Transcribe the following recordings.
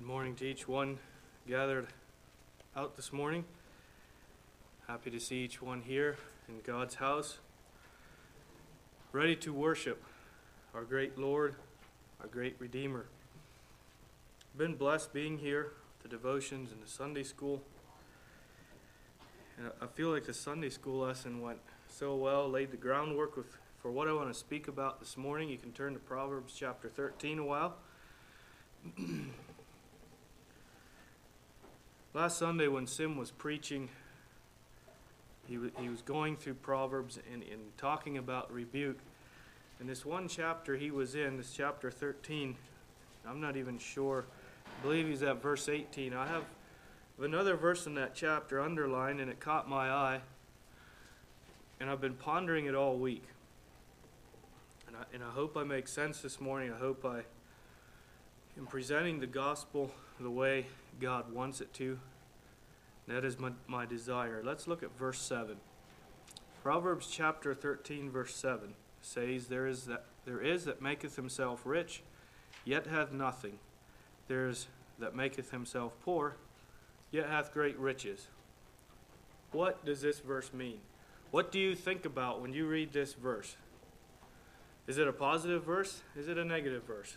morning to each one gathered out this morning. Happy to see each one here in God's house, ready to worship our great Lord, our great Redeemer. Been blessed being here, the devotions and the Sunday school. And I feel like the Sunday school lesson went so well, laid the groundwork for what I want to speak about this morning. You can turn to Proverbs chapter 13 a while. Last Sunday when Sim was preaching, he was going through Proverbs and talking about rebuke. And this one chapter he was in, this chapter 13, I'm not even sure. I believe he's at verse 18. I have another verse in that chapter underlined, and it caught my eye. And I've been pondering it all week. And I hope I make sense this morning. I hope I am presenting the gospel the way God wants it to. That is my desire. Let's look at verse 7. Proverbs chapter 13, verse 7 says, There is that maketh himself rich, yet hath nothing. There is that maketh himself poor, yet hath great riches. What does this verse mean? What do you think about when you read this verse? Is it a positive verse? Is it a negative verse?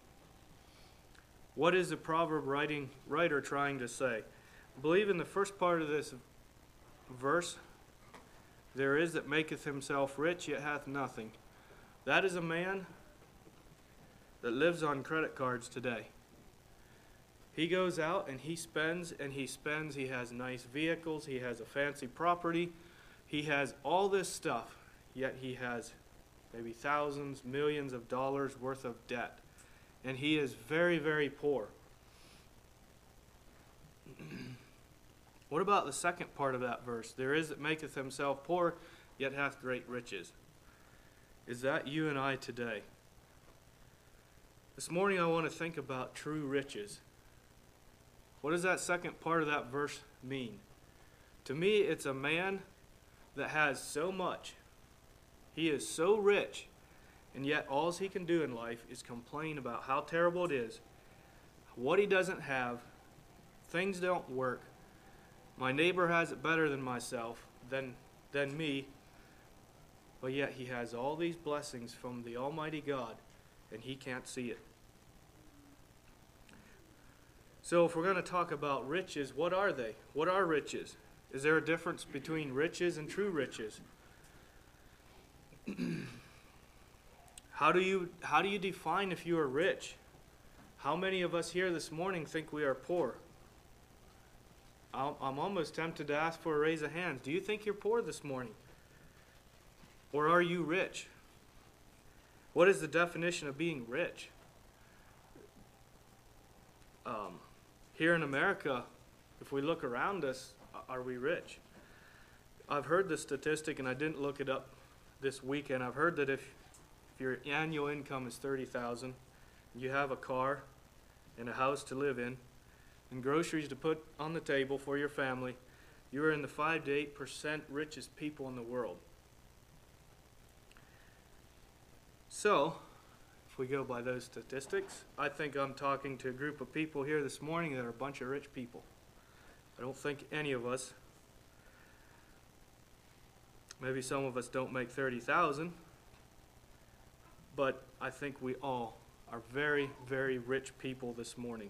What is the proverb writer trying to say? I believe in the first part of this verse, there is that maketh himself rich, yet hath nothing. That is a man that lives on credit cards today. He goes out and he spends and he spends. He has nice vehicles. He has a fancy property. He has all this stuff, yet he has maybe thousands, millions of dollars worth of debt. And he is very, very poor. What about the second part of that verse? There is that maketh himself poor, yet hath great riches. Is that you and I today? This morning I want to think about true riches. What does that second part of that verse mean? To me, it's a man that has so much. He is so rich. And yet all he can do in life is complain about how terrible it is, what he doesn't have, things don't work, my neighbor has it better than myself, than me, but yet he has all these blessings from the Almighty God, and he can't see it. So if we're going to talk about riches, what are they? What are riches? Is there a difference between riches and true riches? How do you define if you are rich? How many of us here this morning think we are poor? I'm almost tempted to ask for a raise of hands. Do you think you're poor this morning? Or are you rich? What is the definition of being rich? Here in America, if we look around us, are we rich? I've heard the statistic, and I didn't look it up this weekend. I've heard that if your annual income is $30,000, you have a car and a house to live in, and groceries to put on the table for your family, you are in the 5 to 8% richest people in the world. So, if we go by those statistics, I think I'm talking to a group of people here this morning that are a bunch of rich people. I don't think any of us, maybe some of us don't make $30,000, but I think we all are very, very rich people this morning.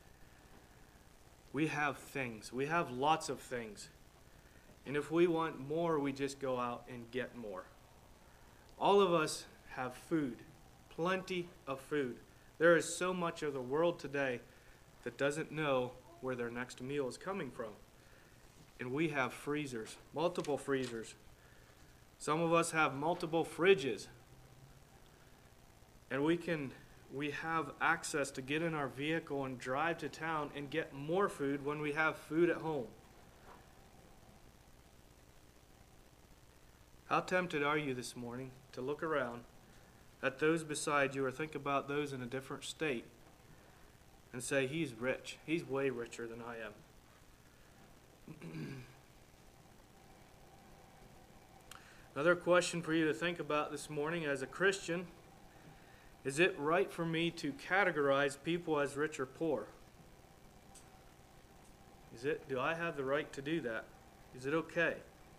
We have things. We have lots of things. And if we want more, we just go out and get more. All of us have food, plenty of food. There is so much of the world today that doesn't know where their next meal is coming from. And we have freezers, multiple freezers. Some of us have multiple fridges. And we have access to get in our vehicle and drive to town and get more food when we have food at home. How tempted are you this morning to look around at those beside you or think about those in a different state and say, he's rich. He's way richer than I am. Another question for you to think about this morning as a Christian: is it right for me to categorize people as rich or poor? Do I have the right to do that? Is it okay?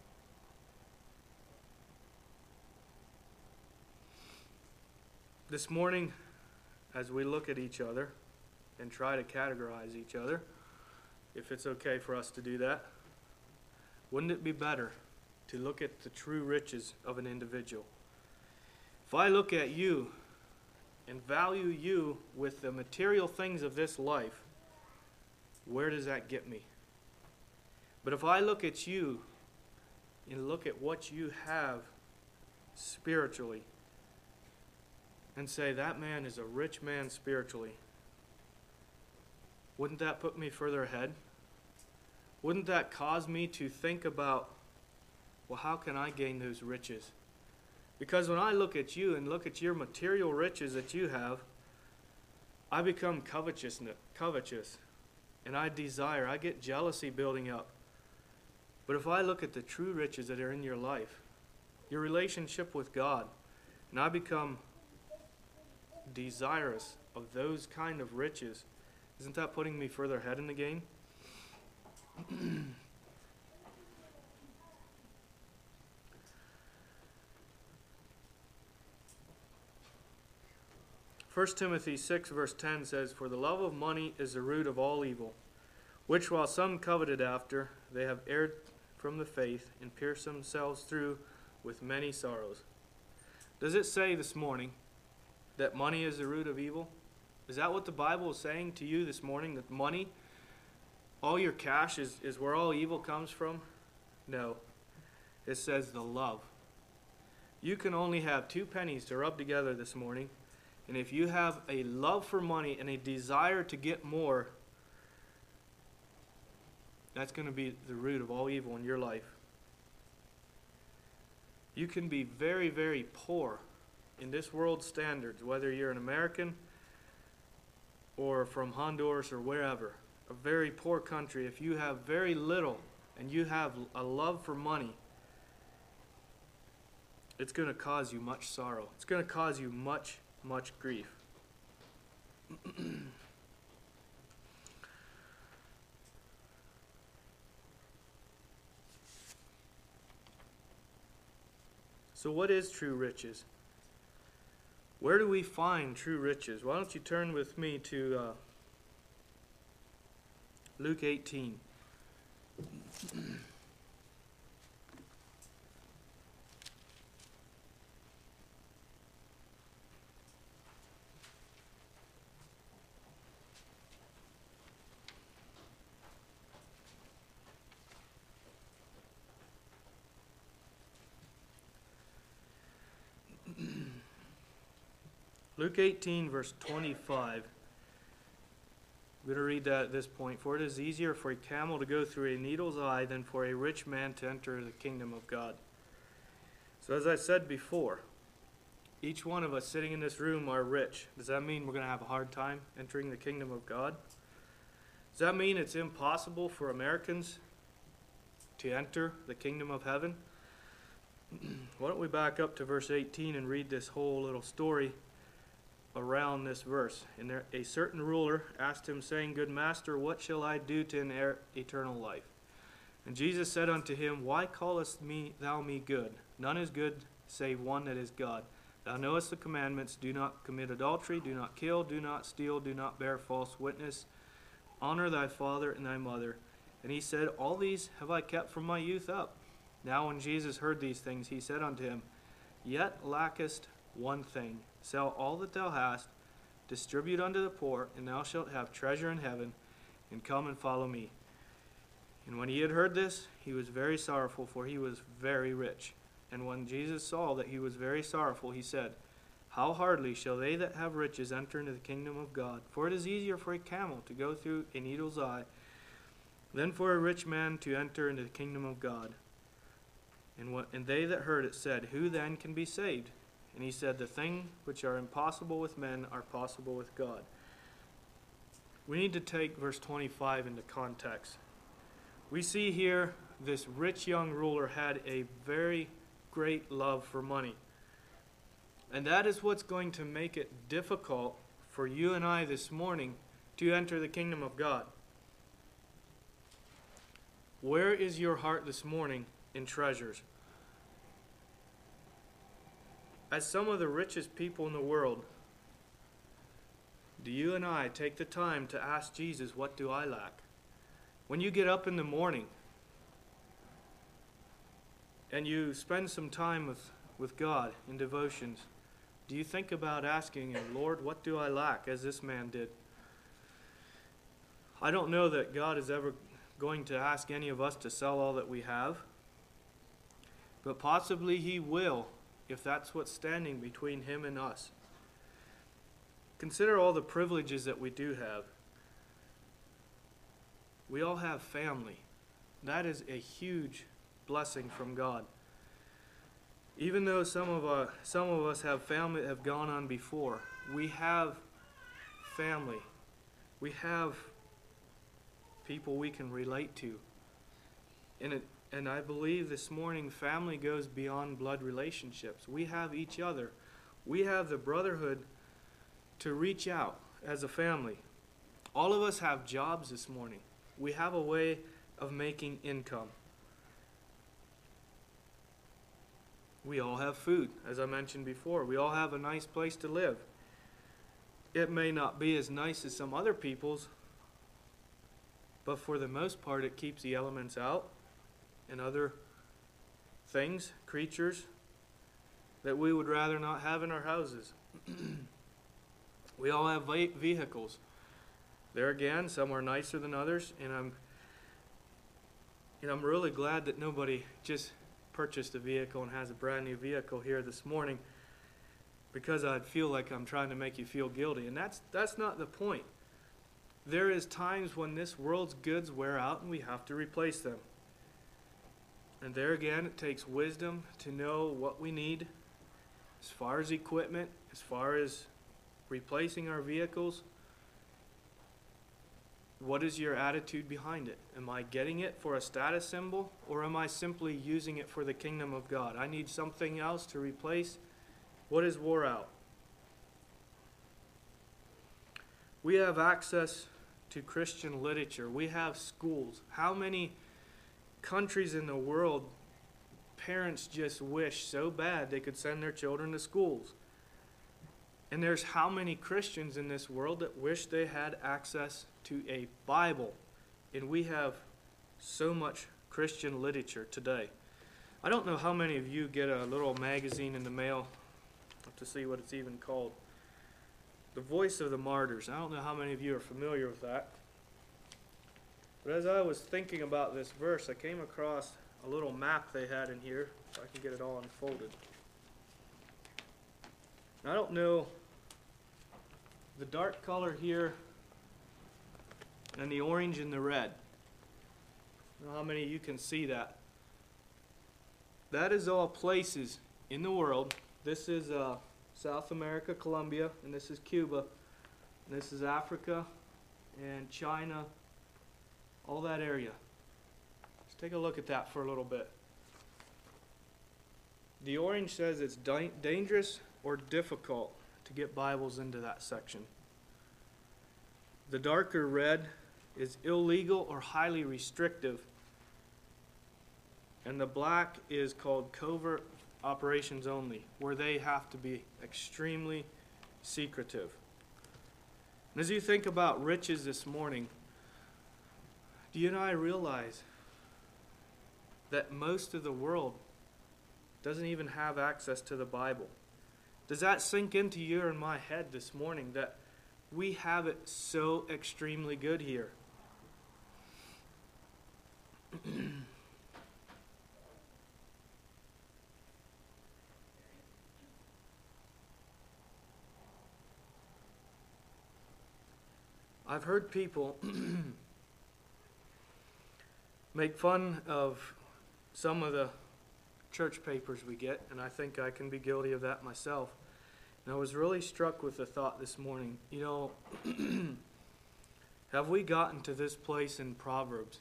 This morning, as we look at each other and try to categorize each other, if it's okay for us to do that, wouldn't it be better to look at the true riches of an individual? If I look at you and value you with the material things of this life, where does that get me? But if I look at you and look at what you have spiritually and say that man is a rich man spiritually, wouldn't that put me further ahead? Wouldn't that cause me to think about, well, how can I gain those riches? Because when I look at you and look at your material riches that you have, I become covetous, and I get jealousy building up. But if I look at the true riches that are in your life, your relationship with God, and I become desirous of those kind of riches, isn't that putting me further ahead in the game? 1 Timothy 6 verse 10 says, "For the love of money is the root of all evil, which while some coveted after, they have erred from the faith and pierced themselves through with many sorrows." Does it say this morning that money is the root of evil? Is that what the Bible is saying to you this morning, that money, all your cash is where all evil comes from? No. It says the love. You can only have 2 pennies to rub together this morning, and if you have a love for money and a desire to get more, that's going to be the root of all evil in your life. You can be very, very poor in this world's standards, whether you're an American or from Honduras or wherever, a very poor country. If you have very little and you have a love for money, it's going to cause you much sorrow. It's going to cause you much grief. So what is true riches? Where do we find true riches? Why don't you turn with me to Luke 18. Luke 18, verse 25. I'm going to read that at this point. "For it is easier for a camel to go through a needle's eye than for a rich man to enter the kingdom of God." So as I said before, each one of us sitting in this room are rich. Does that mean we're going to have a hard time entering the kingdom of God? Does that mean it's impossible for Americans to enter the kingdom of heaven? Why don't we back up to verse 18 and read this whole little story around this verse. "And there, a certain ruler asked him, saying, Good master, what shall I do to inherit eternal life? And Jesus said unto him, Why callest thou me good? None is good save one, that is God. Thou knowest the commandments, do not commit adultery, do not kill, do not steal, do not bear false witness, honor thy father and thy mother. And he said, All these have I kept from my youth up. Now when Jesus heard these things, he said unto him, Yet lackest one thing. Sell all that thou hast, distribute unto the poor, and thou shalt have treasure in heaven, and come and follow me. And when he had heard this, he was very sorrowful, for he was very rich. And when Jesus saw that he was very sorrowful, he said, How hardly shall they that have riches enter into the kingdom of God? For it is easier for a camel to go through a needle's eye than for a rich man to enter into the kingdom of God. And they that heard it said, Who then can be saved? And he said, The things which are impossible with men are possible with God." We need to take verse 25 into context. We see here this rich young ruler had a very great love for money. And that is what's going to make it difficult for you and I this morning to enter the kingdom of God. Where is your heart this morning in treasures? As some of the richest people in the world, do you and I take the time to ask Jesus, what do I lack? When you get up in the morning and you spend some time with God in devotions, do you think about asking Him, Lord, what do I lack, as this man did? I don't know that God is ever going to ask any of us to sell all that we have, but possibly He will, if that's what's standing between Him and us. Consider all the privileges that we do have. We all have family. That is a huge blessing from God. Even though some of us have family that have gone on before, we have family. We have people we can relate to. And I believe this morning family goes beyond blood relationships. We have each other. We have the brotherhood to reach out as a family. All of us have jobs this morning. We have a way of making income. We all have food, as I mentioned before. We all have a nice place to live. It may not be as nice as some other people's, but for the most part it keeps the elements out and other things, creatures, that we would rather not have in our houses. We all have vehicles. There again, some are nicer than others, and I'm really glad that nobody just purchased a vehicle and has a brand new vehicle here this morning, because I'd feel like I'm trying to make you feel guilty, and that's not the point. There is times when this world's goods wear out and we have to replace them. And there again, it takes wisdom to know what we need as far as equipment, as far as replacing our vehicles. What is your attitude behind it? Am I getting it for a status symbol, or am I simply using it for the kingdom of God? I need something else to replace what is wore out. We have access to Christian literature. We have schools. How many countries in the world parents just wish so bad they could send their children to schools? And there's how many Christians in this world that wish they had access to a Bible. And we have so much Christian literature today. I don't know how many of you get a little magazine in the mail. I have to see what it's even called. The Voice of the Martyrs. I don't know how many of you are familiar with that. But as I was thinking about this verse, I came across a little map they had in here, if I can get it all unfolded. I don't know, the dark color here and the orange and the red. I don't know how many of you can see that. That is all places in the world. This is South America, Colombia, and this is Cuba. And this is Africa and China, all that area. Let's take a look at that for a little bit. The orange says it's dangerous or difficult to get Bibles into that section. The darker red is illegal or highly restrictive. And the black is called covert operations only, where they have to be extremely secretive. And as you think about riches this morning, do you and I realize that most of the world doesn't even have access to the Bible? Does that sink into your and my head this morning, that we have it so extremely good here? I've heard people make fun of some of the church papers we get, and I think I can be guilty of that myself. And I was really struck with the thought this morning, have we gotten to this place in Proverbs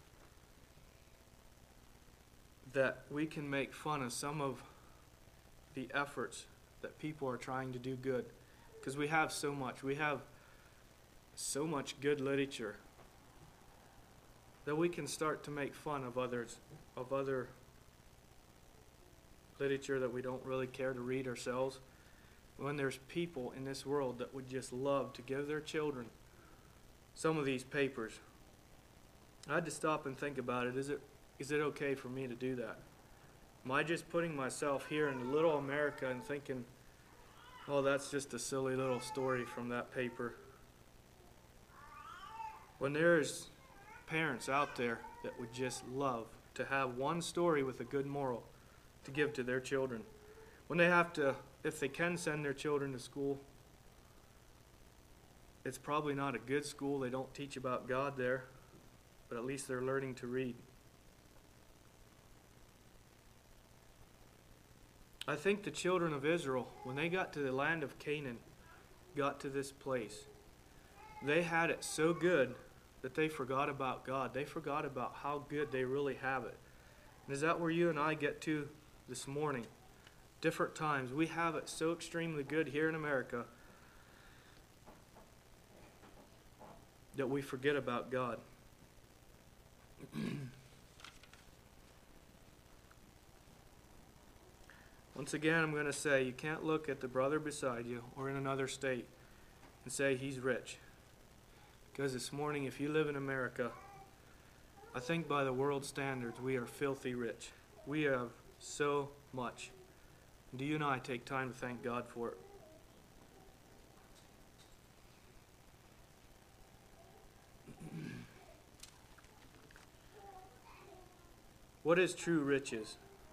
that we can make fun of some of the efforts that people are trying to do good? Because we have so much. We have so much good literature. that we can start to make fun of others, of other literature that we don't really care to read ourselves, when there's people in this world that would just love to give their children some of these papers. I had to stop and think about it. Is it okay for me to do that? Am I just putting myself here in little America and thinking, oh, that's just a silly little story from that paper? When there's parents out there that would just love to have one story with a good moral to give to their children. When they have to, if they can send their children to school, it's probably not a good school. They don't teach about God there, but at least they're learning to read. I think the children of Israel, when they got to the land of Canaan, got to this place, they had it so good that they forgot about God. They forgot about how good they really have it. And is that where you and I get to this morning? Different times. We have it so extremely good here in America that we forget about God. Once again, I'm going to say you can't look at the brother beside you or in another state and say he's rich. Because this morning, if you live in America, I think by the world standards, we are filthy rich. We have so much. Do you and I take time to thank God for it? What is true riches?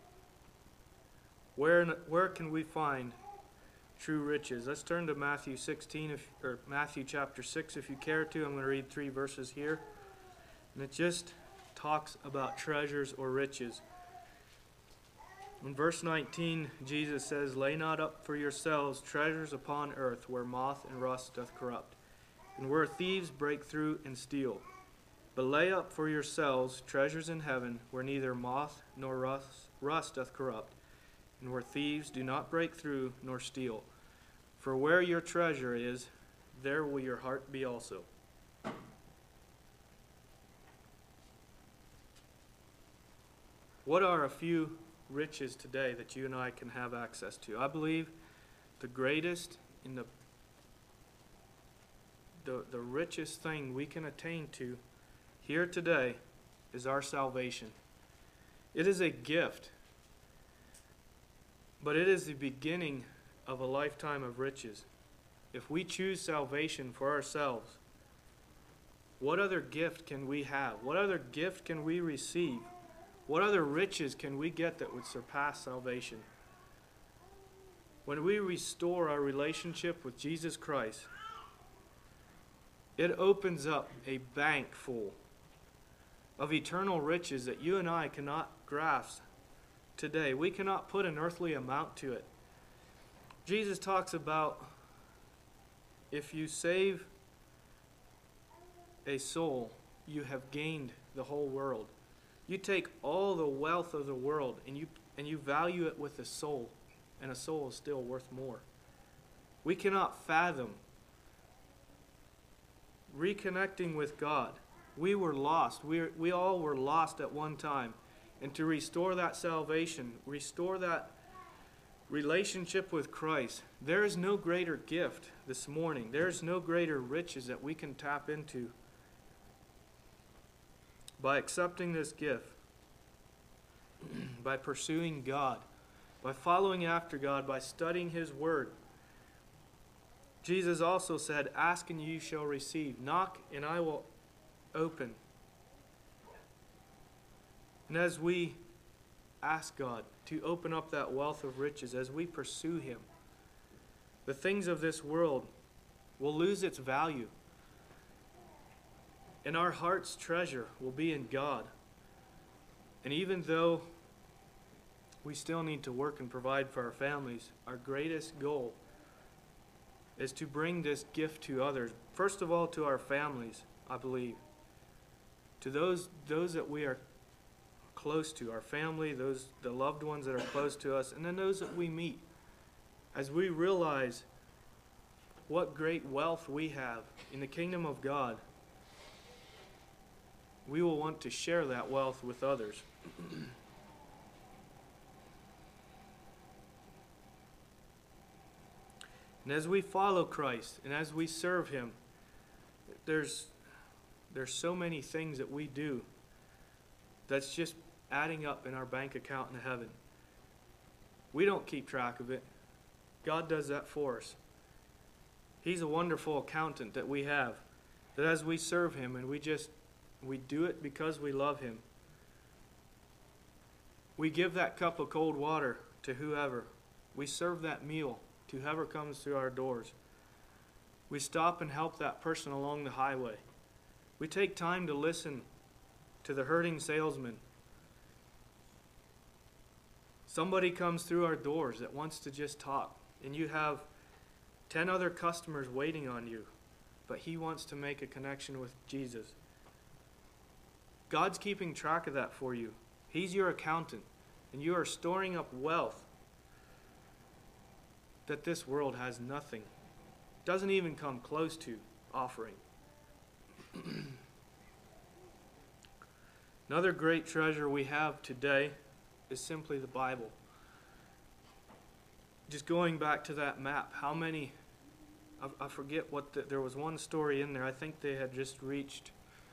Where can we find true riches? Let's turn to Matthew 16, or Matthew chapter 6 if you care to. I'm going to read 3 verses here. And it just talks about treasures or riches. In verse 19, Jesus says, "Lay not up for yourselves treasures upon earth, where moth and rust doth corrupt, and where thieves break through and steal. But lay up for yourselves treasures in heaven, where neither moth nor rust doth corrupt, and where thieves do not break through nor steal. For where your treasure is, there will your heart be also." What are a few riches today that you and I can have access to? I believe the greatest and the richest thing we can attain to here today is our salvation. It is a gift, but it is the beginning of a lifetime of riches. If we choose salvation for ourselves, what other gift can we have? What other gift can we receive? What other riches can we get that would surpass salvation? When we restore our relationship with Jesus Christ, it opens up a bank full of eternal riches that you and I cannot grasp today. We cannot put an earthly amount to it. Jesus talks about if you save a soul, you have gained the whole world. You take all the wealth of the world and you value it with a soul, and a soul is still worth more. We cannot fathom reconnecting with God. We were lost. We all were lost at one time. And to restore that salvation, restore that relationship with Christ, there is no greater gift this morning. There is no greater riches that we can tap into. By accepting this gift, by pursuing God, by following after God, by studying His Word. Jesus also said, "Ask and you shall receive. Knock and I will open." And as we ask God to open up that wealth of riches, as we pursue Him, the things of this world will lose its value. And our heart's treasure will be in God. And even though we still need to work and provide for our families, our greatest goal is to bring this gift to others. First of all, to our families, I believe. To those that we are close to, our family, the loved ones that are close to us, and then those that we meet. As we realize what great wealth we have in the kingdom of God, we will want to share that wealth with others. And as we follow Christ and as we serve Him, there's so many things that we do that's just adding up in our bank account in heaven. We don't keep track of it. God does that for us. He's a wonderful accountant that we have, that as we serve Him and we do it because we love Him. We give that cup of cold water to whoever. We serve that meal to whoever comes through our doors. We stop and help that person along the highway. We take time to listen to the hurting salesman. Somebody comes through our doors that wants to just talk, and you have 10 other customers waiting on you, but he wants to make a connection with Jesus. God's keeping track of that for you. He's your accountant, and you are storing up wealth that this world has nothing, doesn't even come close to offering. Another great treasure we have today is simply the Bible. Just going back to that map, how many, I forget there was one story in there, I think they had just reached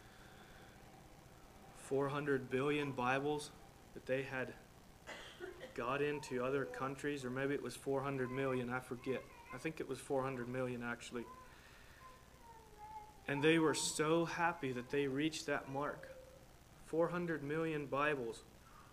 400 billion Bibles that they had got into other countries, or maybe it was 400 million, I forget. I think it was 400 million actually. And they were so happy that they reached that mark. 400 million Bibles.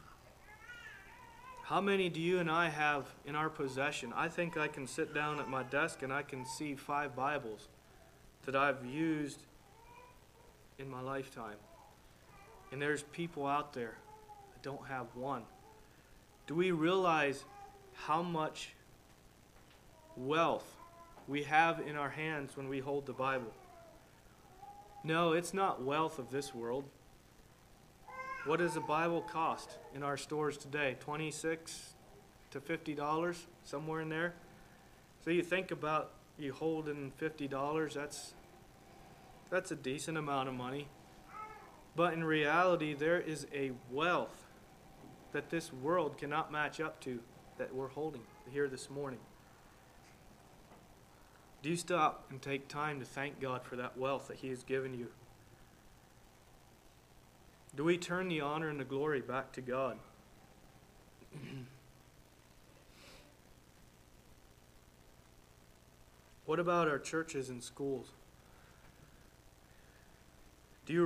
How many do you and I have in our possession? I think I can sit down at my desk and I can see 5 Bibles that I've used in my lifetime. And there's people out there that don't have one. Do we realize how much wealth we have in our hands when we hold the Bible? No, it's not wealth of this world. What does a Bible cost in our stores today? $26 to $50, somewhere in there. So you think about you holding $50, that's a decent amount of money. But in reality, there is a wealth that this world cannot match up to that we're holding here this morning. Do you stop and take time to thank God for that wealth that He has given you? Do we turn the honor and the glory back to God? What about our churches and schools? Do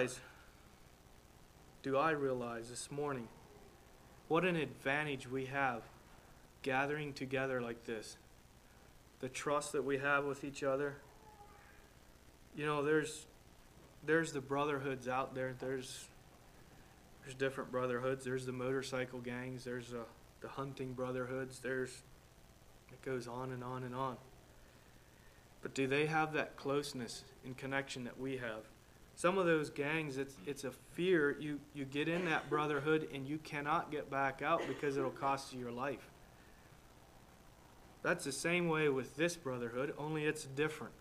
I realize this morning what an advantage we have gathering together like this? The trust that we have with each other. You know, there's the brotherhoods out there. There's different brotherhoods. There's the motorcycle gangs. There's the hunting brotherhoods. It goes on and on and on. But do they have that closeness and connection that we have? Some of those gangs, it's a fear. You get in that brotherhood and you cannot get back out because it'll cost you your life. That's the same way with this brotherhood, only it's different.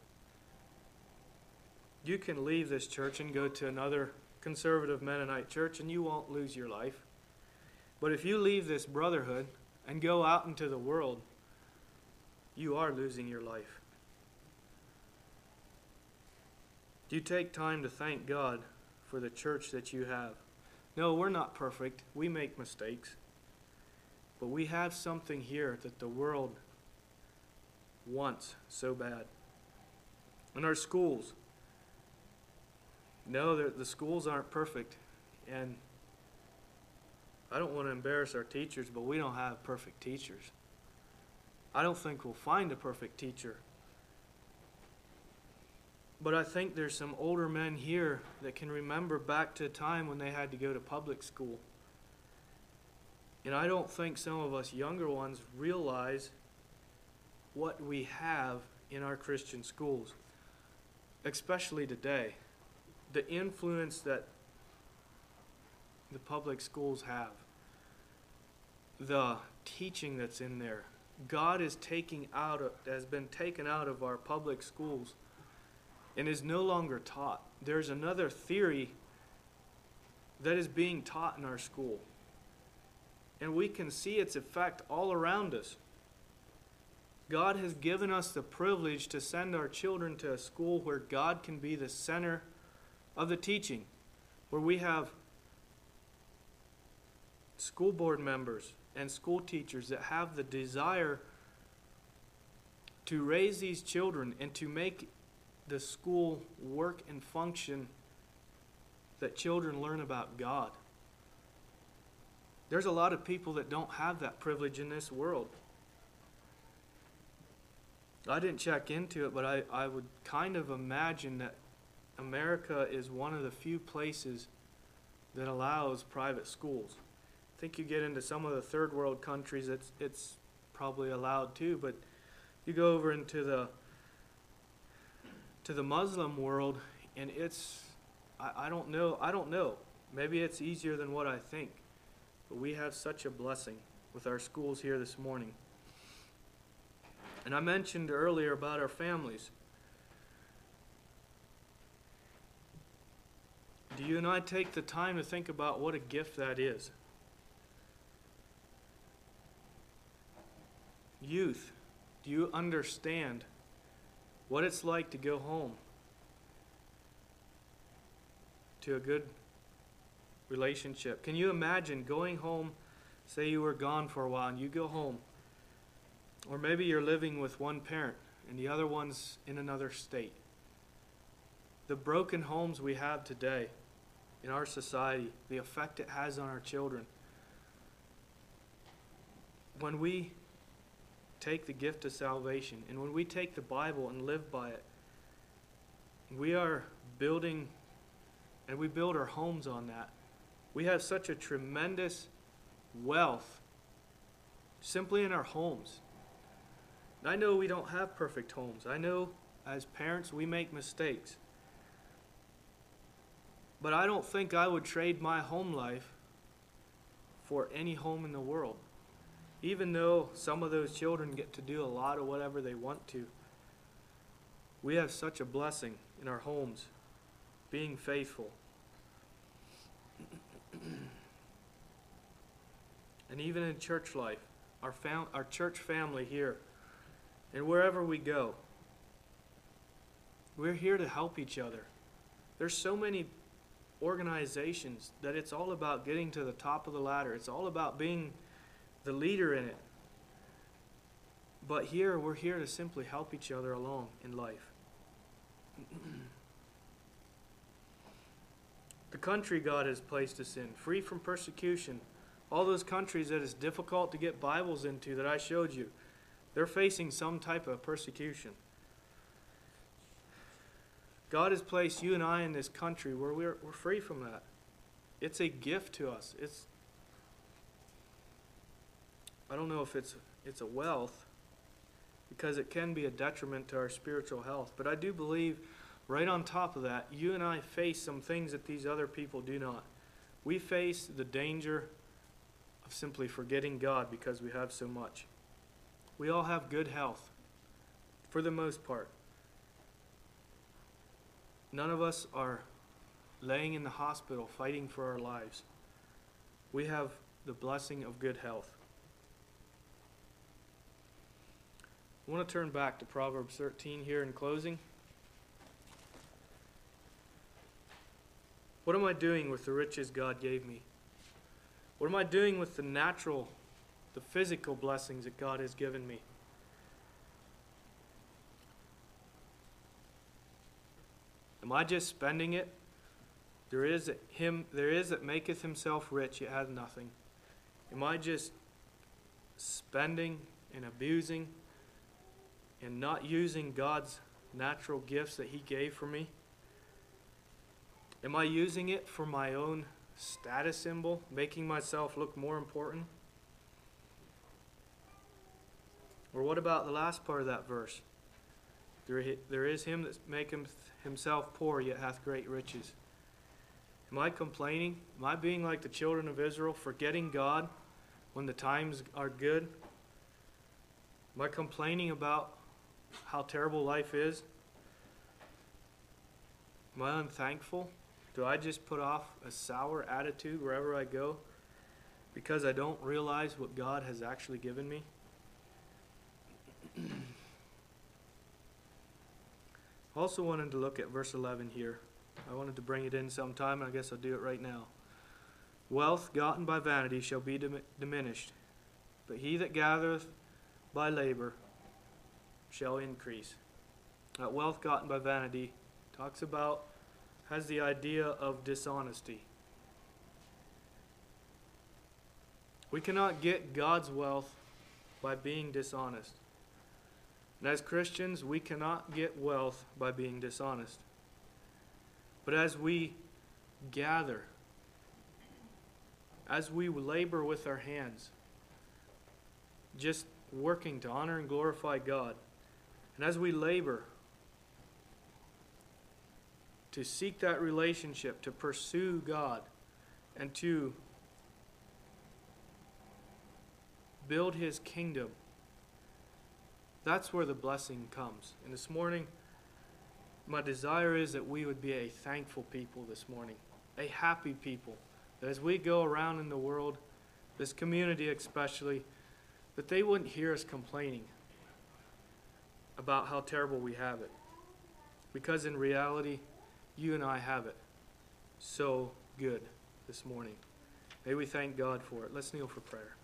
You can leave this church and go to another conservative Mennonite church and you won't lose your life. But if you leave this brotherhood and go out into the world, you are losing your life. Do you take time to thank God for the church that you have? No, we're not perfect. We make mistakes. But we have something here that the world wants so bad. In our schools, no, the schools aren't perfect. And I don't want to embarrass our teachers, but we don't have perfect teachers. I don't think we'll find a perfect teacher. But I think there's some older men here that can remember back to a time when they had to go to public school. And I don't think some of us younger ones realize what we have in our Christian schools, especially today. The influence that the public schools have, the teaching that's in there. God has been taken out of our public schools and is no longer taught. There's another theory that is being taught in our school. And we can see its effect all around us. God has given us the privilege to send our children to a school where God can be the center of the teaching, where we have school board members and school teachers that have the desire to raise these children and to make the school work and function that children learn about God. There's a lot of people that don't have that privilege in this world. I didn't check into it, but I would kind of imagine that America is one of the few places that allows private schools. I think you get into some of the third world countries, it's probably allowed too, but you go over into the Muslim world, and it's, I don't know. Maybe it's easier than what I think. But we have such a blessing with our schools here this morning. And I mentioned earlier about our families. Do you and I take the time to think about what a gift that is? Youth, do you understand what it's like to go home to a good relationship? Can you imagine going home, say you were gone for a while and you go home, or maybe you're living with one parent and the other one's in another state. The broken homes we have today in our society, the effect it has on our children. When we take the gift of salvation and when we take the Bible and live by it, we are building, and we build our homes on that. We have such a tremendous wealth simply in our homes. And I know we don't have perfect homes. I know as parents we make mistakes. But I don't think I would trade my home life for any home in the world. Even though some of those children get to do a lot of whatever they want to. We have such a blessing in our homes, being faithful. And even in church life, our church family here, and wherever we go, we're here to help each other. There's so many organizations that it's all about getting to the top of the ladder. It's all about being the leader in it. But here, we're here to simply help each other along in life. The country God has placed us in, free from persecution. All those countries that it's difficult to get Bibles into that I showed you, they're facing some type of persecution. God has placed you and I in this country where we're free from that. It's a gift to us. I don't know if it's a wealth, because it can be a detriment to our spiritual health. But I do believe right on top of that, you and I face some things that these other people do not. We face the danger of simply forgetting God because we have so much. We all have good health, for the most part. None of us are laying in the hospital fighting for our lives. We have the blessing of good health. I want to turn back to Proverbs 13 here in closing. What am I doing with the riches God gave me? What am I doing with the natural, the physical blessings that God has given me? Am I just spending it? There is that maketh himself rich, yet hath nothing. Am I just spending and abusing and not using God's natural gifts that he gave for me? Am I using it for my own status symbol, making myself look more important? Or what about the last part of that verse? There is him that maketh himself poor, yet hath great riches. Am I complaining? Am I being like the children of Israel, forgetting God when the times are good? Am I complaining about how terrible life is? Am I unthankful? Do I just put off a sour attitude wherever I go because I don't realize what God has actually given me? Also wanted to look at verse 11 here. I wanted to bring it in sometime, and I guess I'll do it right now. Wealth gotten by vanity shall be diminished, but he that gathereth by labor shall increase. That wealth gotten by vanity has the idea of dishonesty. We cannot get God's wealth by being dishonest. And as Christians, we cannot get wealth by being dishonest. But as we gather, as we labor with our hands, just working to honor and glorify God, and as we labor to seek that relationship, to pursue God, and to build His kingdom, that's where the blessing comes. And this morning, my desire is that we would be a thankful people this morning, a happy people, that as we go around in the world, this community especially, that they wouldn't hear us complaining about how terrible we have it. Because in reality, you and I have it so good this morning. May we thank God for it. Let's kneel for prayer.